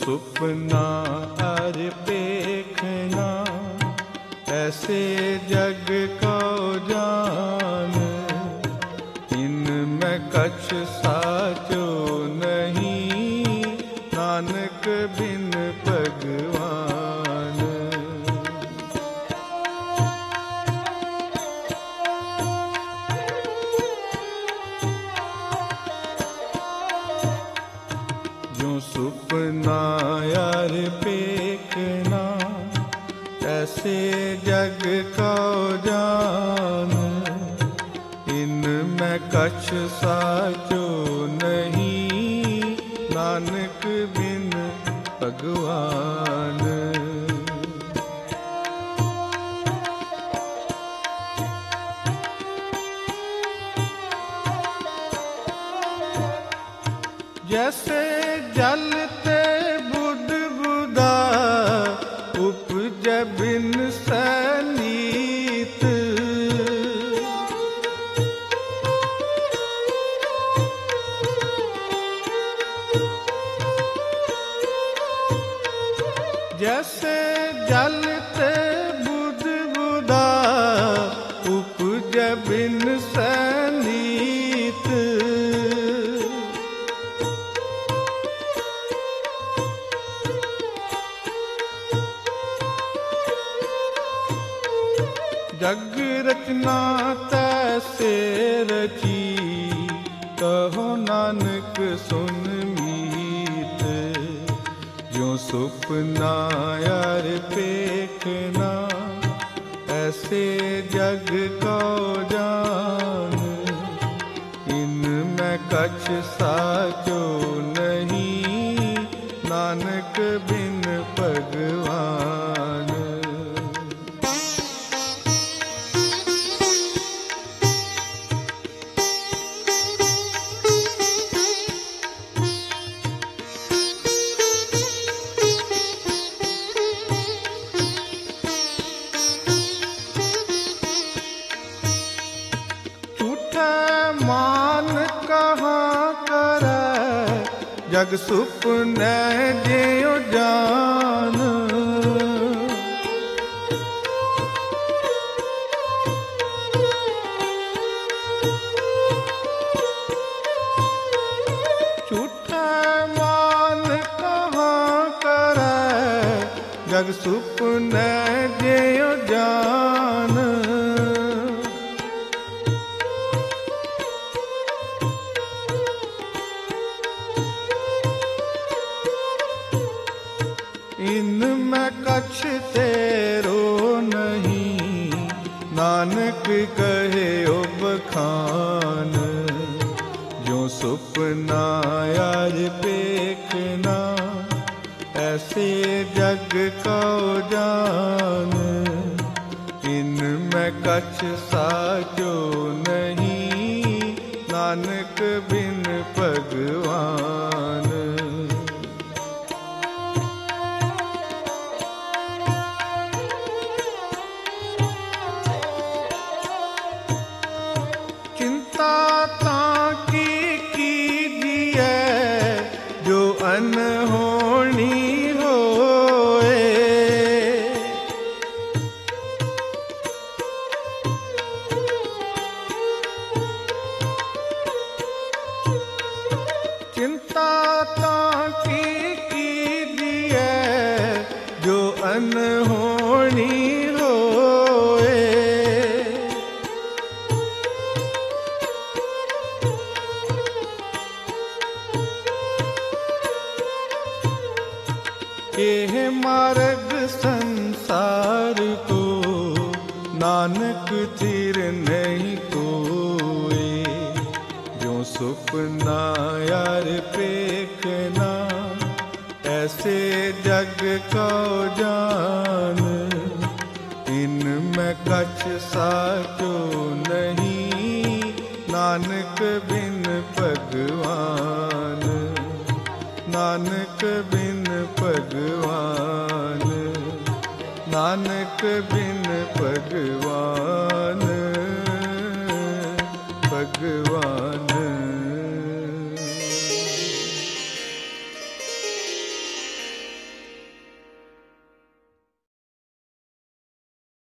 सुपना अर पेखना, ऐसे जग को जान। इनमें कछ साचो नहीं, नानक बिन भगवान। जो सुपना यार पेखना, ऐसे जग को जान। इनमें कछ साचो नहीं, नानक बिन भगवान। जैसे जल ते बुध बुधा, उपजे बिन सनीत। जैसे जल ते बुध बुधा, उपजे बिन सनीत। जग रचना तैसे रची, कहो नानक सुन मीत। जो सुपना यार पेखना, ऐसे जग को जान। इनमें कछ साचो नहीं, नानक बिन भगवान। मान कहाँ करे, जग सुपने जियो जान। झूठा मान कहाँ करे, जग सुपने जियो जान। इनमें कछ तेरो नहीं, नानक कहे ओ बखान। जो सुपना यार पेखना, ऐसे जग को जान। इनमें कछ साचो नहीं, नानक बिन भगवान। चिंता ताकी कीजिए, जो अनहोनी होए। चिंता ताकी कीजिए, जो अनहोनी होए। यह मार्ग संसार को, नानक थिर नहीं कोई। जो सुपना यार पेखना, ऐसे जग को जान। इनमें कछ साचो नहीं, नानक बिन भगवान। नानक बिन भगवान। नानक बिन भगवान। भगवान।